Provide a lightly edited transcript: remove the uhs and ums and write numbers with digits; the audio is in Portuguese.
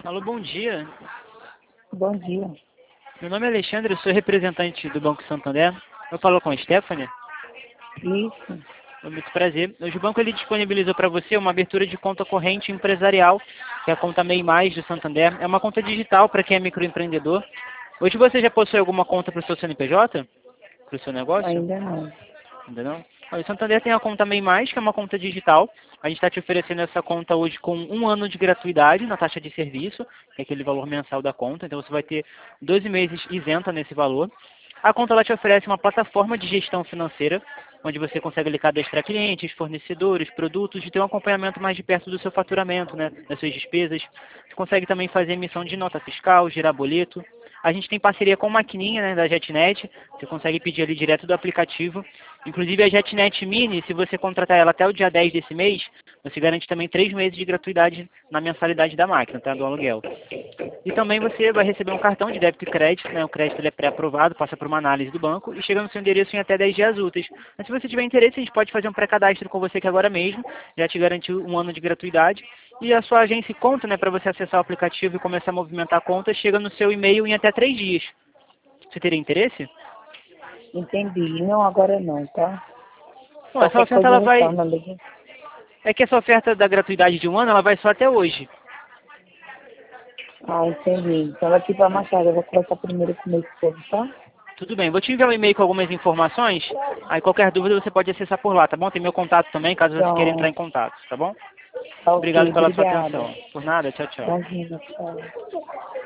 Alô, bom dia. Bom dia. Meu nome é Alexandre, eu sou representante do Banco Santander. Eu falo com a Stephanie. Isso. É muito prazer. Hoje o banco ele disponibilizou para você uma abertura de conta corrente empresarial, que é a conta MEI Mais do Santander. É uma conta digital para quem é microempreendedor. Hoje você já possui alguma conta para o seu CNPJ? Para o seu negócio? Ainda não. Ainda não? Olha, o Santander tem a conta MEI Mais, que é uma conta digital. A gente está te oferecendo essa conta hoje com 1 ano de gratuidade na taxa de serviço, que é aquele valor mensal da conta. Então você vai ter 12 meses isenta nesse valor. A conta ela te oferece uma plataforma de gestão financeira, onde você consegue ali cadastrar clientes, fornecedores, produtos e ter um acompanhamento mais de perto do seu faturamento, né, das suas despesas. Você consegue também fazer emissão de nota fiscal, gerar boleto. A gente tem parceria com a maquininha, né, da JetNet. Você consegue pedir ali direto do aplicativo. Inclusive a JetNet Mini, se você contratar ela até o dia 10 desse mês, você garante também 3 meses de gratuidade na mensalidade da máquina, tá, do aluguel. E também você vai receber um cartão de débito e crédito, né? O crédito ele é pré-aprovado, passa por uma análise do banco e chega no seu endereço em até 10 dias úteis. Mas se você tiver interesse, a gente pode fazer um pré-cadastro com você aqui agora mesmo, já te garantiu 1 ano de gratuidade. E a sua agência e conta, né, para você acessar o aplicativo e começar a movimentar a conta, chega no seu e-mail em até 3 dias. Você teria interesse? Entendi. Não, agora não, tá? Bom, essa Qualquer oferta coisa ela vai... retorna mesmo. É que essa oferta da gratuidade de 1 ano, ela vai só até hoje. Ah, entendi. Então daqui para mais tarde eu vou conversar primeiro com o meu esposo, tá? Tudo bem, vou te enviar um e-mail com algumas informações, aí qualquer dúvida você pode acessar por lá, tá bom? Tem meu contato também, caso você queira entrar em Então, contato, tá bom? tá ok. Obrigado pela sua Obrigada. atenção. Por nada, tchau, tchau. Imagina, tchau.